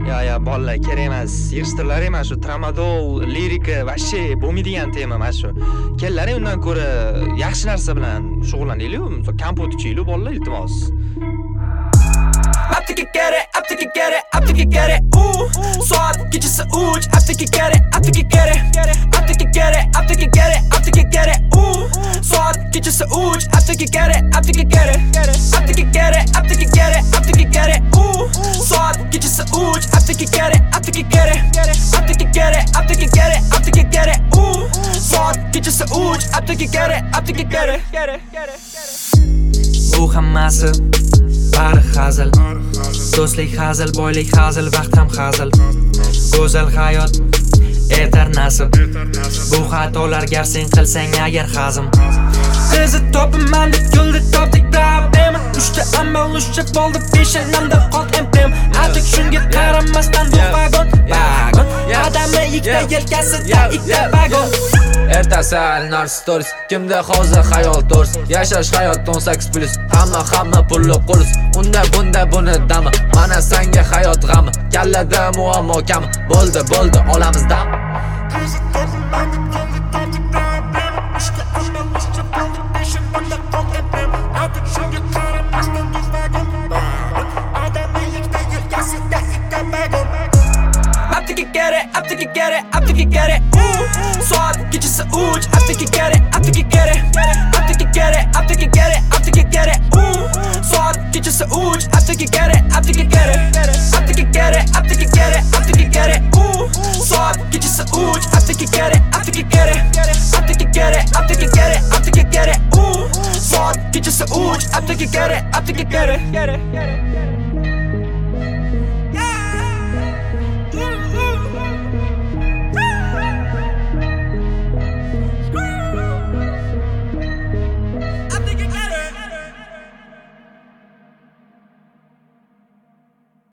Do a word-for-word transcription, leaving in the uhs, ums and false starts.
Ya ya bolalar kerak emas. Yig'ishtirlar emas shu tramadol, lirika, вообще bo'lmaydigan tema mana shu. Kellaring undan ko'ra yaxshi narsa bilan shug'ullanaylik. Masalan, kompot ichaylik bolalar iltimos. Apteki kere, apteki kere, apteki kere, ooh. Soat gecesi uç, apteki kere, apteki kere, apteki kere, apteki kere, apteki kere, ooh. Soat gecesi uç, apteki kere, apteki kere, apteki kere, apteki kere, apteki kere, ooh. Soat gecesi uç, apteki kere, apteki kere, apteki kere, apteki kere, apteki kere, ooh. Soat gecesi uç, apteki kere, apteki kere. Bu hammasi bari hazil. Do'stlik hazil, boylik hazil, vaqt ham hazil. Go'zal hayot etar nasib. Bu xatolar gar sen qilsang agar hazm. Qizi topaman deb yo'lda topdik problema. Uchta amal uchta bo'ldi peshanamda qoldi emblem. Artık shunga qaramasdan bu vagon, vagon. Odamni ikkita yelkasida ikkita vagon. Ertasi alinar stories. Kimda hozir xayol to'rs. Yashash hayot o'n sakkiz plus. Hamma hamma pulli qurs. Unda bunda buni dami. Mana senga hayot g'ami. Kallada muammo kam. Bo'ldi bo'ldi olamizda. Apteki kere, apteki kere, apteki kere, ooh. Soat gecesi uç, apteki kere, apteki kere, apteki kere, apteki kere, apteki kere, ooh. Soat gecesi uç, apteki kere, apteki kere, apteki kere, apteki kere, apteki kere, ooh. Soat gecesi uç, apteki kere, apteki kere, apteki kere, apteki kere, apteki kere, ooh. Soat gecesi uç, apteki kere, apteki kere.